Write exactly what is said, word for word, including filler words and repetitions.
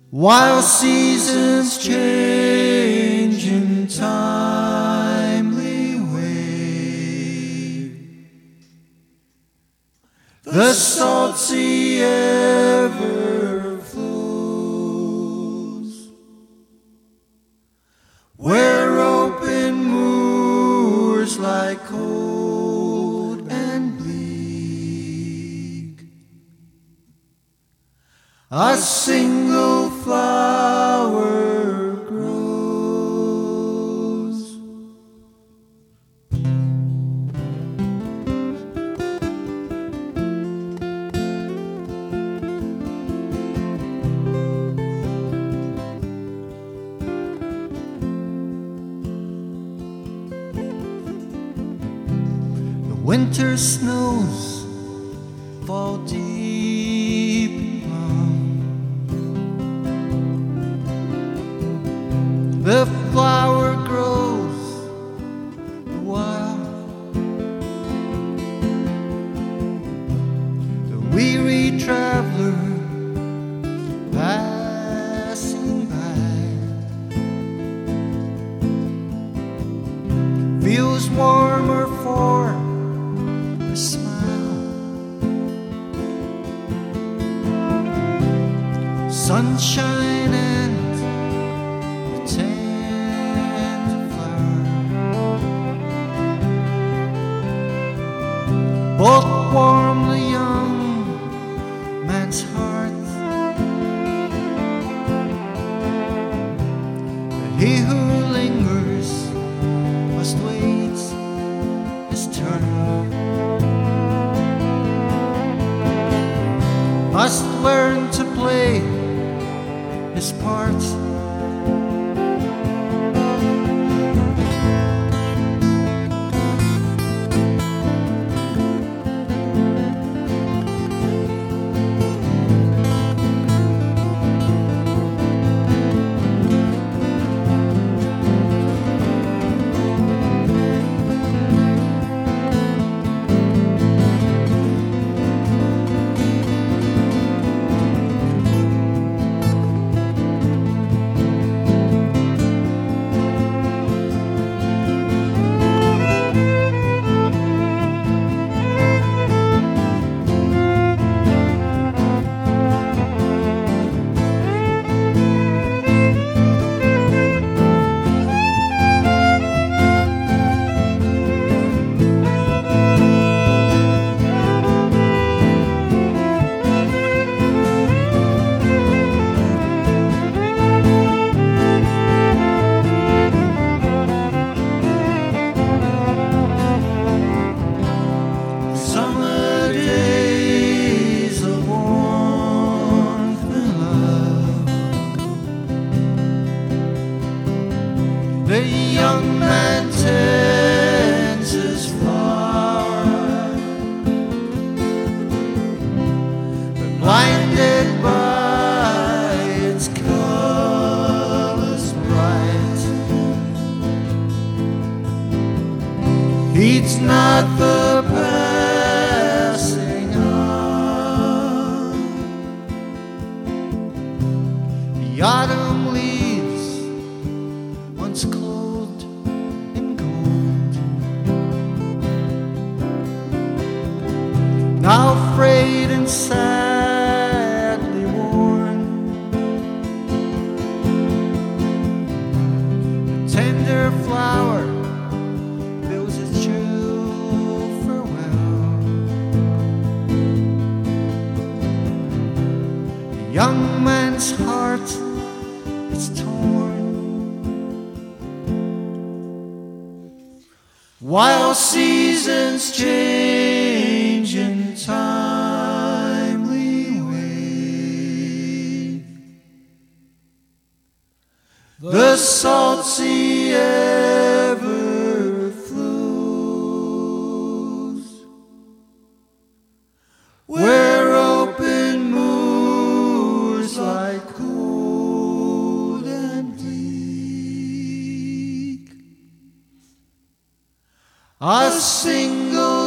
While seasons change in timely way, the salt sea ever flows, where open moors lie cold and bleak. A single flower grows. The winter snows fall deep and long. The flower grows wild. The weary traveler passing by feels warmer for a smile. Sunshine and a tender flower both warm the young man's heart. But he who lingers must wait his turn, must learn to play his part. The young man tends his flower, but blinded by its colors bright, heeds not the passing on. The autumn leaves, once clothed in gold, now frayed and sadly worn. The tender flower bids its true farewell. The young man's heart is torn, while seasons change in timely way. The salt sea ever flows, where open moors lie cold and bleak. A single